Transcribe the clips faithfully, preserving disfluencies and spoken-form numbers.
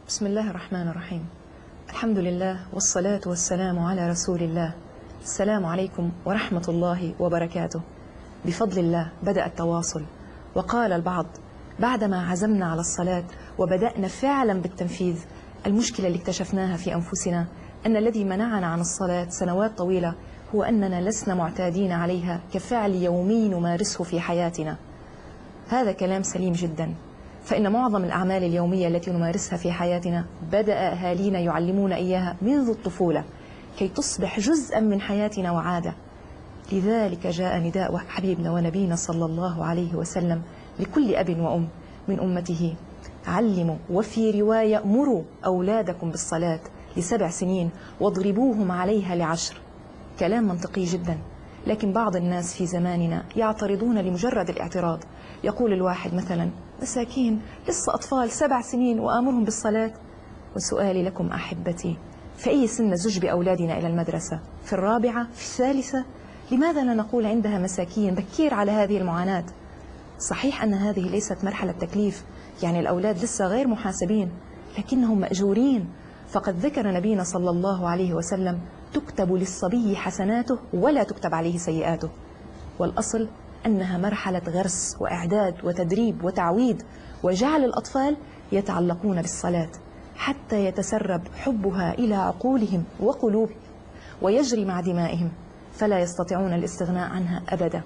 بسم الله الرحمن الرحيم. الحمد لله والصلاة والسلام على رسول الله. السلام عليكم ورحمة الله وبركاته. بفضل الله بدأ التواصل، وقال البعض بعدما عزمنا على الصلاة وبدأنا فعلا بالتنفيذ، المشكلة اللي اكتشفناها في أنفسنا أن الذي منعنا عن الصلاة سنوات طويلة هو أننا لسنا معتادين عليها كفعل يومي نمارسه في حياتنا. هذا كلام سليم جدا، فإن معظم الأعمال اليومية التي نمارسها في حياتنا بدأ أهالينا يعلمون إياها منذ الطفولة كي تصبح جزءا من حياتنا وعادة. لذلك جاء نداء حبيبنا ونبينا صلى الله عليه وسلم لكل أب وأم من أمته: علموا، وفي رواية مروا أولادكم بالصلاة لسبع سنين واضربوهم عليها لعشر. كلام منطقي جدا، لكن بعض الناس في زماننا يعترضون لمجرد الاعتراض. يقول الواحد مثلا: مساكين لسه أطفال سبع سنين وآمرهم بالصلاة. وسؤالي لكم أحبتي، في أي سن نزج بأولادنا إلى المدرسة؟ في الرابعة؟ في الثالثة؟ لماذا لا نقول عندها مساكين بكير على هذه المعاناة؟ صحيح أن هذه ليست مرحلة تكليف، يعني الأولاد لسه غير محاسبين، لكنهم مأجورين. فقد ذكر نبينا صلى الله عليه وسلم: تكتب للصبي حسناته ولا تكتب عليه سيئاته. والأصل أنها مرحلة غرس وإعداد وتدريب وتعويد، وجعل الأطفال يتعلقون بالصلاة حتى يتسرب حبها إلى عقولهم وقلوبهم ويجري مع دمائهم، فلا يستطيعون الاستغناء عنها أبدا.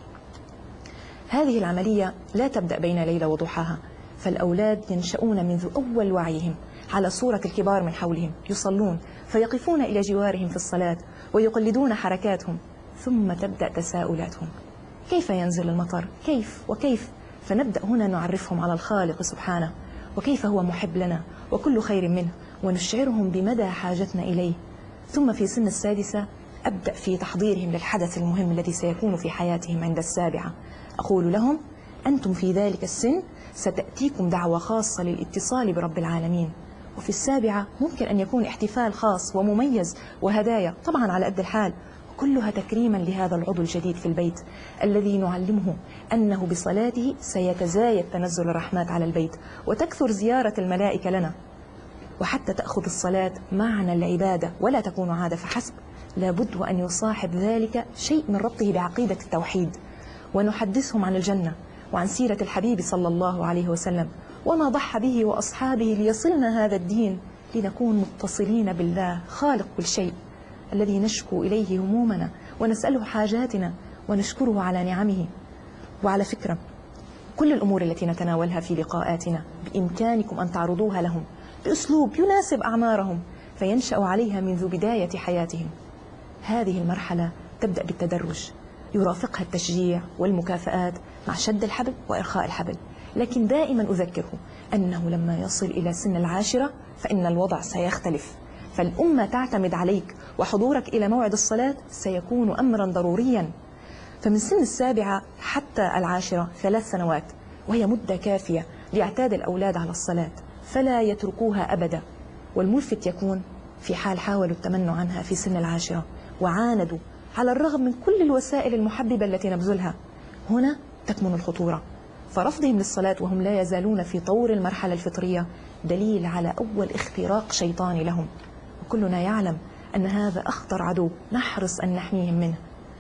هذه العملية لا تبدأ بين ليلة وضحاها، فالأولاد ينشؤون منذ أول وعيهم على صورة الكبار من حولهم يصلون، فيقفون إلى جوارهم في الصلاة ويقلدون حركاتهم، ثم تبدأ تساؤلاتهم: كيف ينزل المطر؟ كيف وكيف؟ فنبدأ هنا نعرفهم على الخالق سبحانه، وكيف هو محب لنا وكل خير منه، ونشعرهم بمدى حاجتنا إليه. ثم في سن السادسة أبدأ في تحضيرهم للحدث المهم الذي سيكون في حياتهم عند السابعة. أقول لهم: أنتم في ذلك السن ستأتيكم دعوة خاصة للاتصال برب العالمين، وفي السابعة ممكن أن يكون احتفال خاص ومميز وهدايا طبعا على قد الحال، كلها تكريما لهذا العضو الجديد في البيت الذي نعلمه أنه بصلاته سيتزايد تنزل الرحمات على البيت وتكثر زيارة الملائكة لنا. وحتى تأخذ الصلاة معنى العبادة ولا تكون عادة فحسب، لابد وأن يصاحب ذلك شيء من ربطه بعقيدة التوحيد. ونحدثهم عن الجنة وعن سيرة الحبيب صلى الله عليه وسلم وما ضحى به وأصحابه ليصلنا هذا الدين، لنكون متصلين بالله خالق كل شيء، الذي نشكو إليه همومنا ونسأله حاجاتنا ونشكره على نعمه. وعلى فكرة، كل الأمور التي نتناولها في لقاءاتنا بإمكانكم أن تعرضوها لهم بأسلوب يناسب أعمارهم، فينشأ عليها منذ بداية حياتهم. هذه المرحلة تبدأ بالتدرج، يرافقها التشجيع والمكافآت مع شد الحبل وإرخاء الحبل، لكن دائما أذكره أنه لما يصل إلى سن العاشرة فإن الوضع سيختلف، فالأمة تعتمد عليك، وحضورك إلى موعد الصلاة سيكون أمرا ضروريا. فمن سن السابعة حتى العاشرة ثلاث سنوات، وهي مدة كافية ليعتاد الأولاد على الصلاة، فلا يتركوها أبدا. والملفت يكون في حال حاولوا التمنع عنها في سن العاشرة وعاندوا على الرغم من كل الوسائل المحببة التي نبذلها، هنا تكمن الخطورة. فرفضهم للصلاة وهم لا يزالون في طور المرحلة الفطرية دليل على أول اختراق شيطاني لهم، وكلنا يعلم أن هذا أخطر عدو نحرص أن نحميهم منه.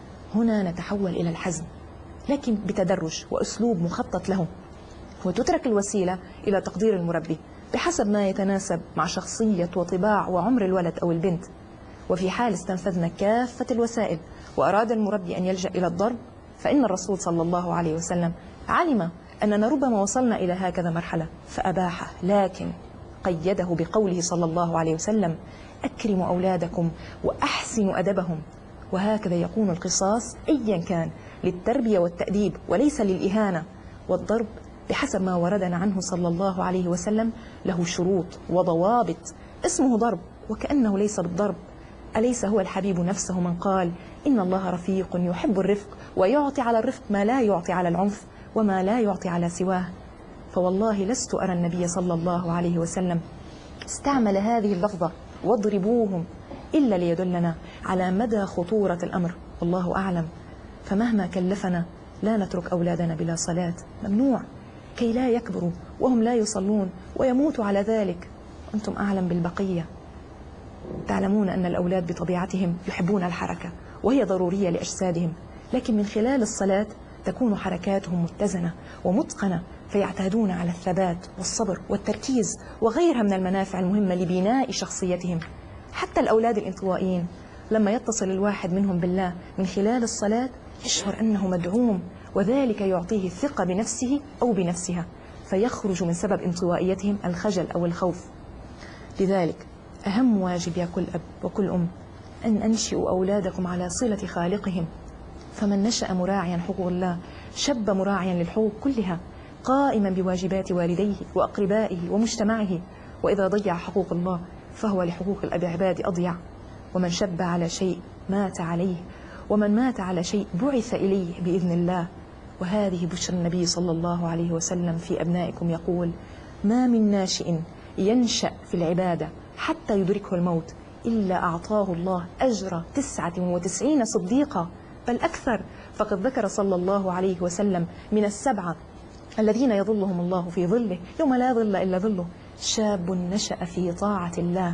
هنا نتحول إلى الحزم، لكن بتدرج وأسلوب مخطط له، وتترك الوسيلة إلى تقدير المربي بحسب ما يتناسب مع شخصية وطباع وعمر الولد أو البنت. وفي حال استنفذنا كافة الوسائل وأراد المربي أن يلجأ إلى الضرب، فإن الرسول صلى الله عليه وسلم علم أننا ربما وصلنا إلى هكذا مرحلة فأباحه، لكن قيده بقوله صلى الله عليه وسلم: أكرموا أولادكم وأحسنوا أدبهم. وهكذا يكون القصاص أيا كان للتربية والتأديب وليس للإهانة. والضرب بحسب ما وردنا عنه صلى الله عليه وسلم له شروط وضوابط. اسمه ضرب وكأنه ليس بالضرب. أليس هو الحبيب نفسه من قال: إن الله رفيق يحب الرفق ويعطي على الرفق ما لا يعطي على العنف وما لا يعطي على سواه. فوالله لست أرى النبي صلى الله عليه وسلم استعمل هذه اللفظة واضربوهم إلا ليدلنا على مدى خطورة الأمر، والله أعلم. فمهما كلفنا لا نترك أولادنا بلا صلاة، ممنوع، كي لا يكبروا وهم لا يصلون ويموتوا على ذلك. أنتم أعلم بالبقية. تعلمون أن الأولاد بطبيعتهم يحبون الحركة وهي ضرورية لأجسادهم، لكن من خلال الصلاة تكون حركاتهم متزنة ومتقنة، فيعتادون على الثبات والصبر والتركيز وغيرها من المنافع المهمة لبناء شخصيتهم. حتى الأولاد الانطوائيين لما يتصل الواحد منهم بالله من خلال الصلاة يشعر أنه مدعوم، وذلك يعطيه الثقة بنفسه أو بنفسها، فيخرج من سبب انطوائيتهم الخجل أو الخوف. لذلك أهم واجب يا كل أب وكل أم أن أنشئوا أولادكم على صلة خالقهم، فمن نشأ مراعيا حقوق الله شب مراعيا للحقوق كلها، قائما بواجبات والديه وأقربائه ومجتمعه، وإذا ضيع حقوق الله فهو لحقوق العباد أضيع. ومن شب على شيء مات عليه، ومن مات على شيء بعث إليه بإذن الله. وهذه بشرى النبي صلى الله عليه وسلم في أبنائكم، يقول: ما من ناشئ ينشأ في العبادة حتى يدركه الموت إلا أعطاه الله أجر تسعة وتسعين صديقا، بل أكثر. فقد ذكر صلى الله عليه وسلم من السبعة الذين يظلهم الله في ظله يوم لا ظل إلا ظله: شاب نشأ في طاعة الله.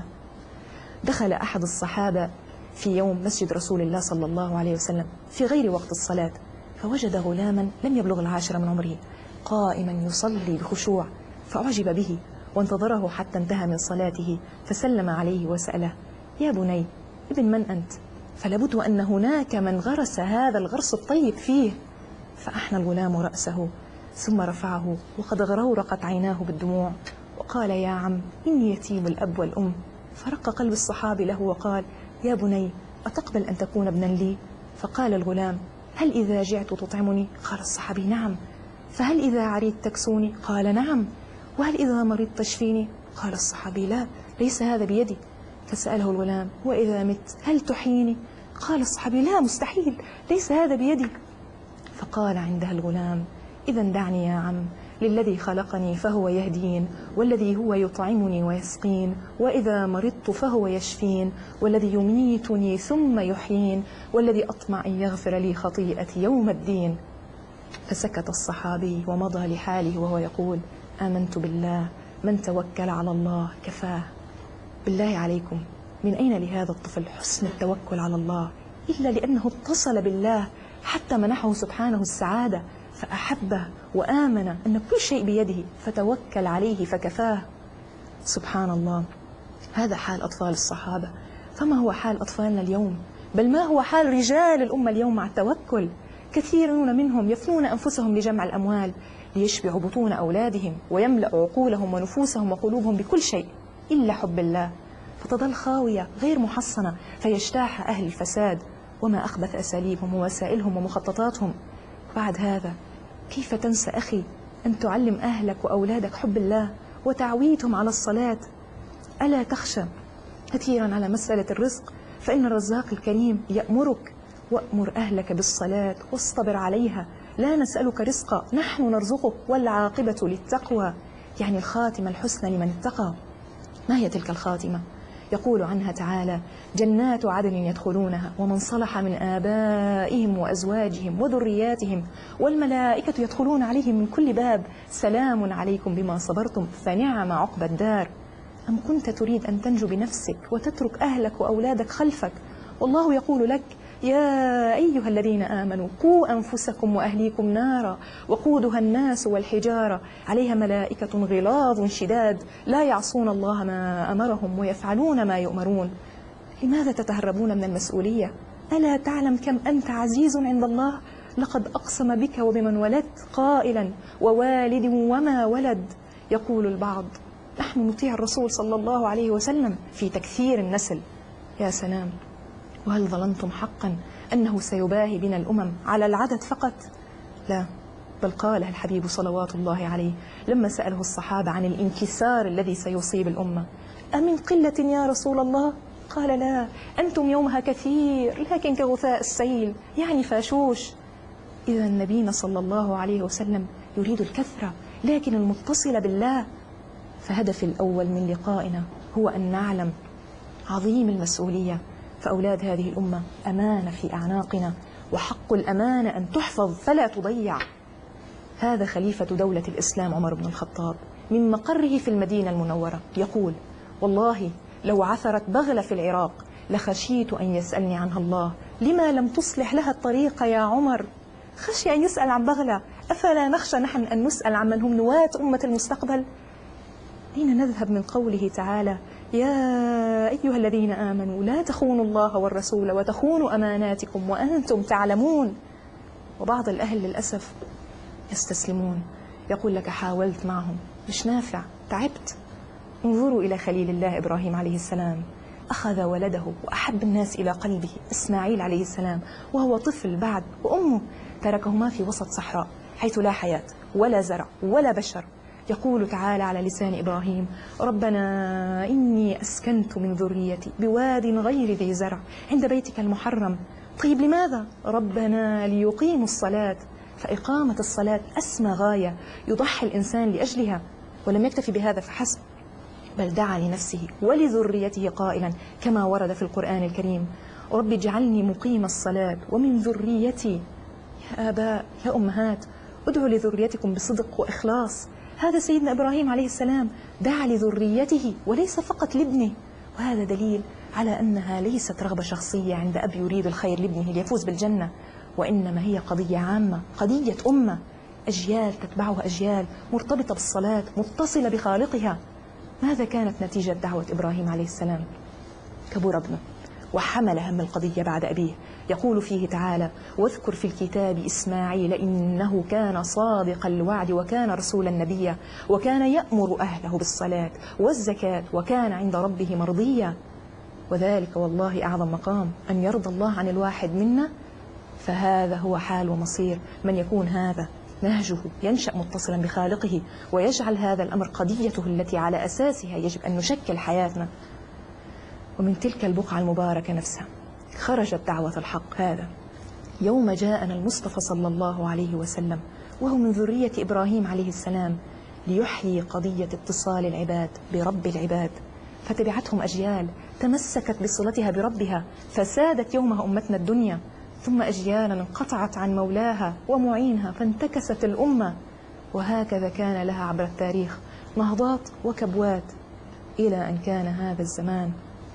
دخل أحد الصحابة في يوم مسجد رسول الله صلى الله عليه وسلم في غير وقت الصلاة، فوجد غلاما لم يبلغ العاشرة من عمره قائما يصلي بخشوع، فأعجب به وانتظره حتى انتهى من صلاته، فسلم عليه وسأله: يا بني، ابن من أنت؟ فلابد أن هناك من غرس هذا الغرس الطيب فيه. فأحنى الغلام رأسه ثم رفعه وقد غرورقت عيناه بالدموع وقال: يا عم، إني يتيم الأب والأم. فرق قلب الصحابي له وقال: يا بني، أتقبل أن تكون ابنا لي؟ فقال الغلام: هل إذا جعت تطعمني؟ قال الصحابي: نعم. فهل إذا عريت تكسوني؟ قال: نعم. وهل إذا مرضت تشفيني؟ قال الصحابي: لا، ليس هذا بيدي. فسأله الغلام: وإذا مت هل تحييني؟ قال الصحابي: لا، مستحيل، ليس هذا بيدي. فقال عندها الغلام: إذا دعني يا عم، للذي خلقني فهو يهدين، والذي هو يطعمني ويسقين، وإذا مرضت فهو يشفين، والذي يميتني ثم يحيين، والذي أطمع أن يغفر لي خطيئتي يوم الدين. فسكت الصحابي ومضى لحاله وهو يقول: آمنت بالله، من توكل على الله كفاه. بالله عليكم، من أين لهذا الطفل حسن التوكل على الله إلا لأنه اتصل بالله حتى منحه سبحانه السعادة، فأحبه وآمن أن كل شيء بيده فتوكل عليه فكفاه. سبحان الله، هذا حال أطفال الصحابة، فما هو حال أطفالنا اليوم؟ بل ما هو حال رجال الأمة اليوم مع التوكل؟ كثيرون منهم يفنون أنفسهم لجمع الأموال ليشبعوا بطون أولادهم ويملأوا عقولهم ونفوسهم وقلوبهم بكل شيء إلا حب الله، فتظل خاوية غير محصنة فيجتاح أهل الفساد وما أخبث أساليبهم ووسائلهم ومخططاتهم. بعد هذا كيف تنسى أخي أن تعلم أهلك وأولادك حب الله وتعويدهم على الصلاة؟ ألا تخشى كثيرا على مسألة الرزق، فإن الرزاق الكريم يأمرك: وأمر أهلك بالصلاة واصطبر عليها، لا نسألك رزقا نحن نرزقك والعاقبة للتقوى، يعني الخاتمة الحسنى لمن اتقى. ما هي تلك الخاتمة؟ يقول عنها تعالى: جنات عدن يدخلونها ومن صلح من آبائهم وأزواجهم وذرياتهم والملائكة يدخلون عليهم من كل باب سلام عليكم بما صبرتم فنعم عقبى الدار. أم كنت تريد أن تنجو بنفسك وتترك أهلك وأولادك خلفك، والله يقول لك: يا أيها الذين آمنوا قوا أنفسكم وأهليكم نارا وقودها الناس والحجارة عليها ملائكة غلاظ شداد لا يعصون الله ما أمرهم ويفعلون ما يؤمرون. لماذا تتهربون من المسؤولية؟ ألا تعلم كم أنت عزيز عند الله؟ لقد أقسم بك وبمن ولدت قائلا: ووالد وما ولد. يقول البعض: نحن نطيع الرسول صلى الله عليه وسلم في تكثير النسل. يا سلام، وهل ظننتم حقا أنه سيباهي بنا الأمم على العدد فقط؟ لا، بل قالها الحبيب صلوات الله عليه لما سأله الصحابة عن الانكسار الذي سيصيب الأمة: أمن قلة يا رسول الله؟ قال: لا، أنتم يومها كثير لكن كغثاء السيل، يعني فاشوش. إذا نبينا صلى الله عليه وسلم يريد الكثرة لكن المتصلة بالله. فهدف الأول من لقائنا هو أن نعلم عظيم المسؤولية، فأولاد هذه الأمة أمانة في أعناقنا، وحق الأمانة أن تحفظ فلا تضيع. هذا خليفة دولة الإسلام عمر بن الخطاب من مقره في المدينة المنورة يقول: والله لو عثرت بغلة في العراق لخشيت أن يسألني عنها الله، لما لم تصلح لها الطريق يا عمر؟ خشي أن يسأل عن بغلة، أفلا نخشى نحن أن نسأل عمن هم نواة أمة المستقبل؟ أين نذهب من قوله تعالى: يا أيها الذين آمنوا لا تخونوا الله والرسول وتخونوا أماناتكم وأنتم تعلمون؟ وبعض الأهل للأسف يستسلمون، يقول لك حاولت معهم مش نافع، تعبت. انظروا إلى خليل الله إبراهيم عليه السلام، أخذ ولده وأحب الناس إلى قلبه إسماعيل عليه السلام وهو طفل بعد، وأمه تركهما في وسط صحراء حيث لا حياة ولا زرع ولا بشر. يقول تعالى على لسان إبراهيم: ربنا إني أسكنت من ذريتي بواد غير ذي زرع عند بيتك المحرم. طيب لماذا؟ ربنا ليقيموا الصلاة. فإقامة الصلاة أسمى غاية يضحي الإنسان لأجلها. ولم يكتفي بهذا فحسب، بل دعا لنفسه ولذريته قائلا كما ورد في القرآن الكريم: رب اجعلني مقيم الصلاة ومن ذريتي. يا آباء يا أمهات، ادعوا لذريتكم بصدق وإخلاص. هذا سيدنا إبراهيم عليه السلام دعا لذريته وليس فقط لابنه، وهذا دليل على أنها ليست رغبة شخصية عند أب يريد الخير لابنه ليفوز بالجنة، وإنما هي قضية عامة، قضية أمة، أجيال تتبعها أجيال مرتبطة بالصلاة متصلة بخالقها. ماذا كانت نتيجة دعوة إبراهيم عليه السلام؟ كبر ابنه وحمل هم القضية بعد أبيه. يقول فيه تعالى: واذكر في الكتاب إسماعيل إنه كان صادق الوعد وكان رسولا نبيا وكان يأمر أهله بالصلاة والزكاة وكان عند ربه مرضيا. وذلك والله أعظم مقام، أن يرضى الله عن الواحد منا. فهذا هو حال ومصير من يكون هذا نهجه ينشأ متصلا بخالقه، ويجعل هذا الأمر قضيته التي على أساسها يجب أن نشكل حياتنا. ومن تلك البقعة المباركة نفسها خرجت دعوة الحق هذا يوم جاءنا المصطفى صلى الله عليه وسلم وهو من ذرية إبراهيم عليه السلام ليحيي قضية اتصال العباد برب العباد. فتبعتهم أجيال تمسكت بصلتها بربها فسادت يومها أمتنا الدنيا، ثم أجيالا انقطعت عن مولاها ومعينها فانتكست الأمة. وهكذا كان لها عبر التاريخ نهضات وكبوات، إلى أن كان هذا الزمان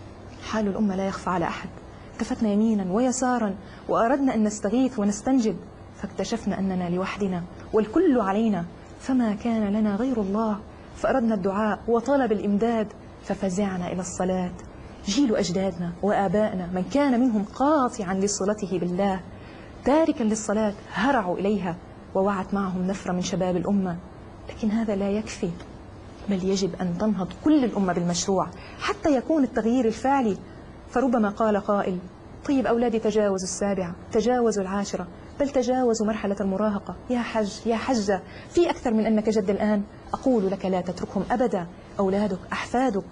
حال الأمة لا يخفى على أحد. التفتنا يمينا ويسارا وأردنا أن نستغيث ونستنجد، فاكتشفنا أننا لوحدنا والكل علينا، فما كان لنا غير الله. فأردنا الدعاء وطلب الإمداد، ففزعنا إلى الصلاة. جيل أجدادنا وآبائنا من كان منهم قاطعا لصلته بالله تاركا للصلاة هرعوا إليها، ووعت معهم نفرة من شباب الأمة. لكن هذا لا يكفي، بل يجب أن تنهض كل الأمة بالمشروع حتى يكون التغيير الفعلي. فربما قال قائل: طيب أولادي تجاوزوا السابعة، تجاوزوا العاشرة، بل تجاوزوا مرحلة المراهقة. يا حج يا حجة، في أكثر من أنك جد الآن؟ أقول لك لا تتركهم أبدا، أولادك أحفادك.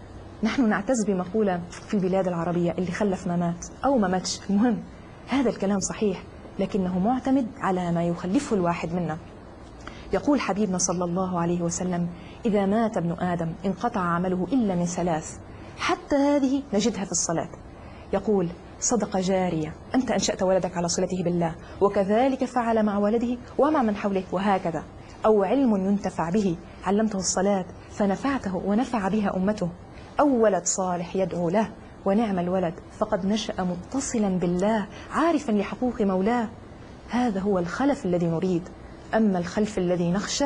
نحن نعتز بمقولة في البلاد العربية: اللي خلف ما مات أو ما ماتش، المهم. هذا الكلام صحيح، لكنه معتمد على ما يخلفه الواحد منا. يقول حبيبنا صلى الله عليه وسلم: إذا مات ابن آدم انقطع عمله إلا من ثلاث، حتى هذه نجدها في الصلاة. يقول: صدقة جارية أنت أنشأت ولدك على صلته بالله، وكذلك فعل مع ولده ومع من حوله، وهكذا. أو علم ينتفع به علمته الصلاة فنفعته ونفع بها أمته. أو ولد صالح يدعو له، ونعم الولد فقد نشأ متصلا بالله عارفا لحقوق مولاه. هذا هو الخلف الذي نريد. أما الخلف الذي نخشى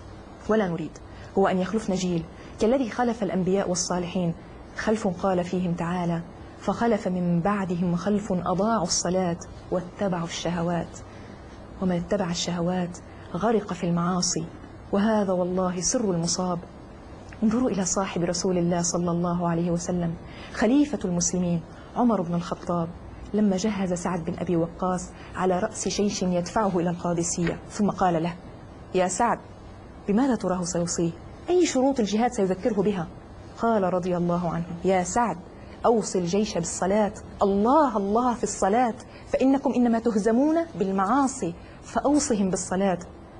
ولا نريد هو أن يخلفنا جيل كالذي خلف الأنبياء والصالحين، خلف قال فيهم تعالى: فخلف من بعدهم خلف أضاعوا الصلاة واتبعوا الشهوات. ومن اتبع الشهوات غرق في المعاصي، وهذا والله سر المصاب. انظروا إلى صاحب رسول الله صلى الله عليه وسلم خليفة المسلمين عمر بن الخطاب، لما جهز سعد بن أبي وقاص على رأس جيش يدفعه إلى القادسية، ثم قال له: يا سعد، بماذا تراه سيوصيه؟ أي شروط الجهاد سيذكره بها؟ قال رضي الله عنه: يا سعد، أوصي الجيش بالصلاة، الله الله في الصلاة، فإنكم إنما تهزمون بالمعاصي، فأوصهم بالصلاة.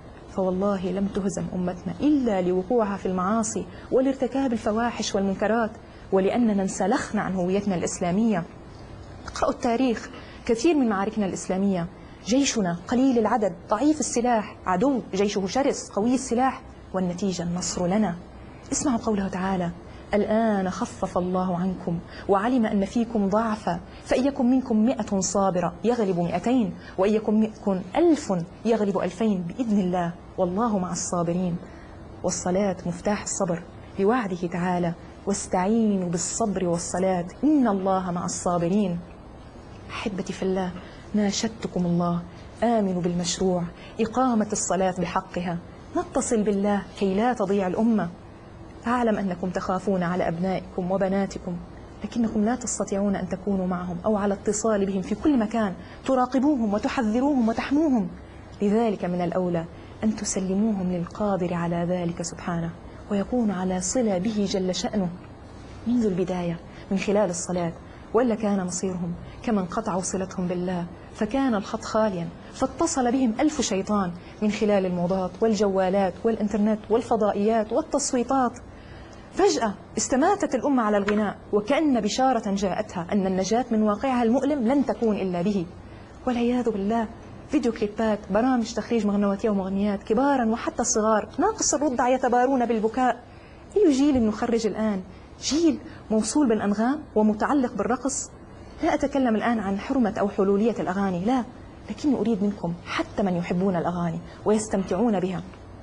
فوالله لم تهزم أمتنا إلا لوقوعها في المعاصي ولارتكاب الفواحش والمنكرات، ولأننا انسلخنا عن هويتنا الإسلامية. اقرأوا التاريخ، كثير من معاركنا الإسلامية جيشنا قليل العدد ضعيف السلاح، عدو جيشه شرس قوي السلاح، والنتيجة النصر لنا. اسمعوا قوله تعالى: الآن خفف الله عنكم وعلم أن فيكم ضعفا فإن يكن منكم مئة صابرة يغلب مئتين وإن يكن منكم ألف يغلب ألفين بإذن الله والله مع الصابرين. والصلاة مفتاح الصبر لوعده تعالى واستعينوا بالصبر والصلاة إن الله مع الصابرين. أحبتي في الله، ناشدتكم الله آمنوا بالمشروع، إقامة الصلاة بحقها، نتصل بالله كي لا تضيع الأمة. أعلم أنكم تخافون على أبنائكم وبناتكم، لكنكم لا تستطيعون أن تكونوا معهم أو على اتصال بهم في كل مكان، تراقبوهم وتحذروهم وتحموهم. لذلك من الأولى أن تسلموهم للقادر على ذلك سبحانه، ويكون على صلة به جل شأنه منذ البداية من خلال الصلاة، وإلا كان مصيرهم كمن قطعوا صلتهم بالله فكان الخط خاليا، فاتصل بهم ألف شيطان من خلال الموضات والجوالات والإنترنت والفضائيات والتصويتات. فجأة استماتت الأمة على الغناء، وكأن بشارة جاءتها أن النجاة من واقعها المؤلم لن تكون إلا به. والعياذ بالله فيديو كليبات، برامج تخريج مغنواتية ومغنيات كبارا وحتى الصغار ناقص الرضع يتبارون بالبكاء. أي جيل نخرج الآن؟ جيل موصول بالأنغام ومتعلق بالرقص. لا أتكلم الآن عن حرمة أو حلولية الأغاني، لا، لكني أريد منكم حتى من يحبون الأغاني ويستمتعون بها،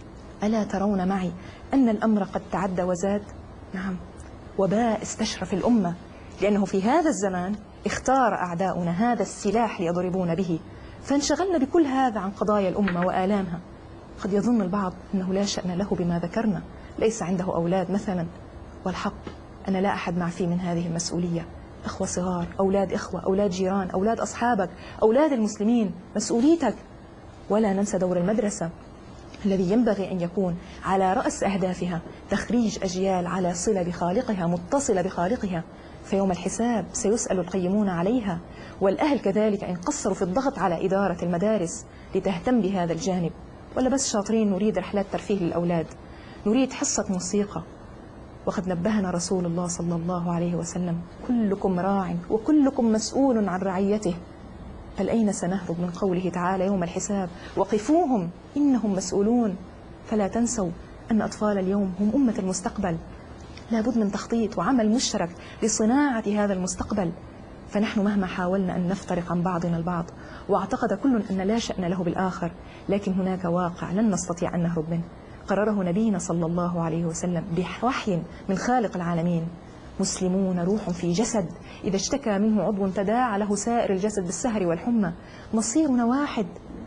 ألا ترون معي أن الأمر قد تعدى وزاد؟ نعم، وباء استشرف الأمة، لأنه في هذا الزمان اختار أعداؤنا هذا السلاح ليضربون به، فانشغلنا بكل هذا عن قضايا الأمة وآلامها. قد يظن البعض أنه لا شأن له بما ذكرنا، ليس عنده أولاد مثلا، والحق أنا لا أحد معفي من هذه المسؤولية. أخوة صغار، أولاد إخوة، أولاد جيران، أولاد أصحابك، أولاد المسلمين، مسؤوليتك. ولا ننسى دور المدرسة الذي ينبغي أن يكون على رأس أهدافها تخريج أجيال على صلة بخالقها، متصلة بخالقها، فيوم الحساب سيسأل القيمون عليها. والأهل كذلك إن قصروا في الضغط على إدارة المدارس لتهتم بهذا الجانب. ولا بس شاطرين نريد رحلات ترفيه للأولاد، نريد حصة موسيقى. وقد نبهنا رسول الله صلى الله عليه وسلم: كلكم راع وكلكم مسؤول عن رعيته. فالأين سنهرب من قوله تعالى يوم الحساب: وقفوهم إنهم مسؤولون. فلا تنسوا أن أطفال اليوم هم أمة المستقبل، لابد من تخطيط وعمل مشترك لصناعة هذا المستقبل. فنحن مهما حاولنا أن نفترق عن بعضنا البعض واعتقد كل أن لا شأن له بالآخر، لكن هناك واقع لن نستطيع أن نهرب منه قرره نبينا صلى الله عليه وسلم بوحي من خالق العالمين: مسلمون روح في جسد، إذا اشتكى منه عضو تداعى له سائر الجسد بالسهر والحمى. مصيرنا واحد،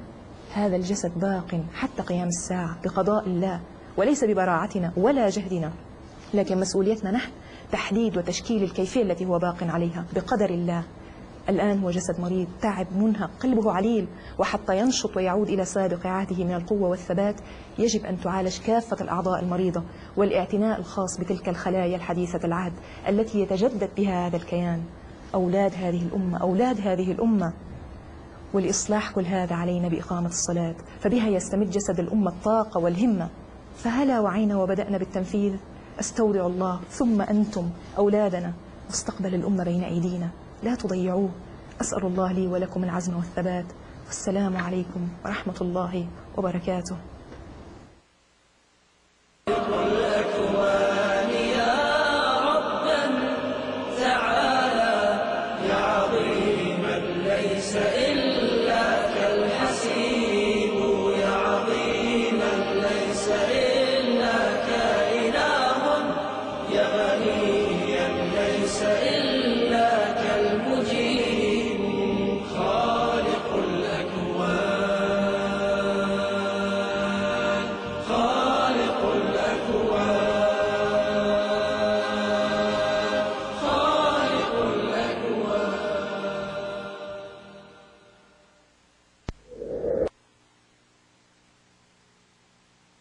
هذا الجسد باق حتى قيام الساعة بقضاء الله، وليس ببراعتنا ولا جهدنا، لكن مسؤوليتنا نحن تحديد وتشكيل الكيفية التي هو باق عليها بقدر الله. الآن هو جسد مريض تعب منهك قلبه عليل، وحتى ينشط ويعود إلى سابق عهده من القوة والثبات يجب أن تعالج كافة الأعضاء المريضة، والاعتناء الخاص بتلك الخلايا الحديثة العهد التي يتجدد بها هذا الكيان. أولاد هذه الأمة، أولاد هذه الأمة. ولإصلاح كل هذا علينا بإقامة الصلاة، فبها يستمد جسد الأمة الطاقة والهمة. فهلا وعينا وبدأنا بالتنفيذ. أستودع الله ثم أنتم أولادنا، مستقبل الأمة بين أيدينا، لا تضيعوه. أسأل الله لي ولكم العزم والثبات، والسلام عليكم ورحمة الله وبركاته. ليس